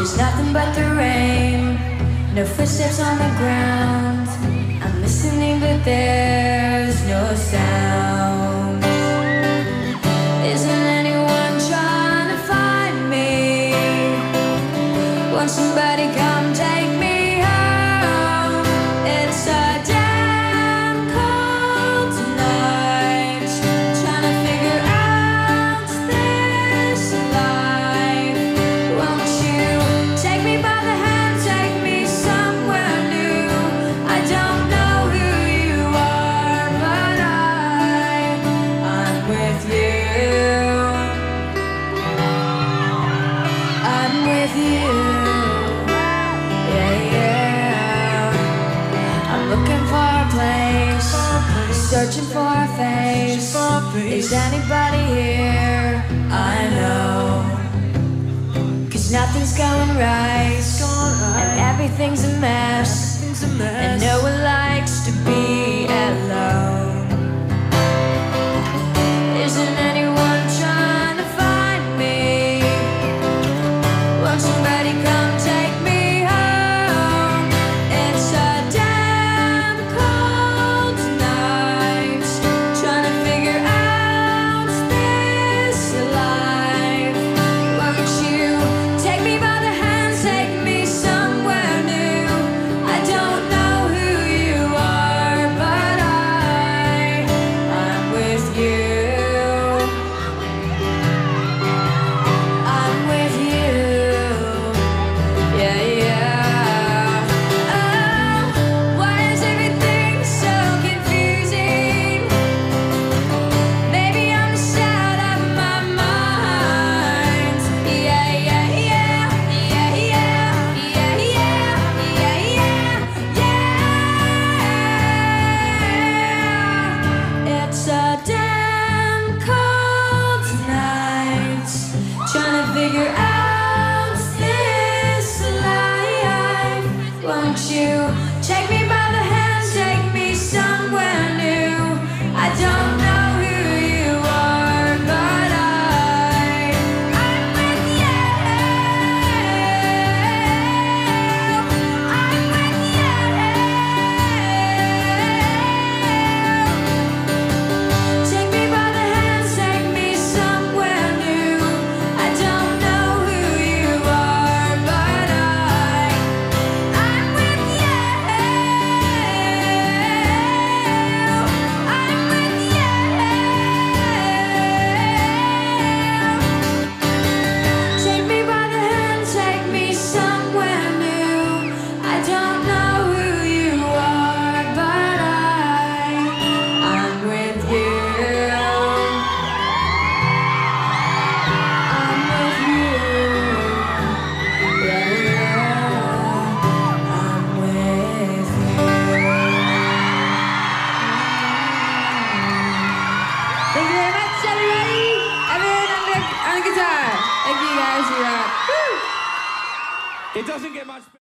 There's nothing but the rain, no footsteps on the ground. I'm listening but there's no sound. Isn't anyone trying to find me? Won't somebody come take me home? It's a damn cold tonight, trying to figure out this life. Won't you take me by the hand, take me somewhere new? I don't know who you are, but I'm with you. I'm with you. Yeah, yeah. I'm looking for a place, searching for a face. Is anybody here? I know, 'cause nothing's going right, and everything's a mess, and no one likes to be alone. Isn't anyone trying to find me? Won't somebody come take me home? It's a damn cold night, trying to figure out this life. Won't you take me by the hand, take me somewhere new? I don't know who you are, but I'm with you. I'm with you. Yeah, yeah. Oh, why is everything so confusing? Maybe I'm just out of my mind. Yeah, yeah, yeah. Yeah, yeah. Yeah, yeah. Yeah, yeah. Yeah. It's a damn cold night, trying to figure out this life. Won't you take me by the hand, take me somewhere new? I don't know who you are, but I'm with you. I'm with you. Take me by the hand, take me somewhere new. I don't know who you are, but I'm with you. I'm with you. Take me by the hand, take me somewhere new. I don't know who you are, but I'm with you. I'm with you. Yeah, yeah. I'm with you. Thank you very much, everybody. Evan on the guitar. Thank you guys. You rock. Woo! It doesn't get much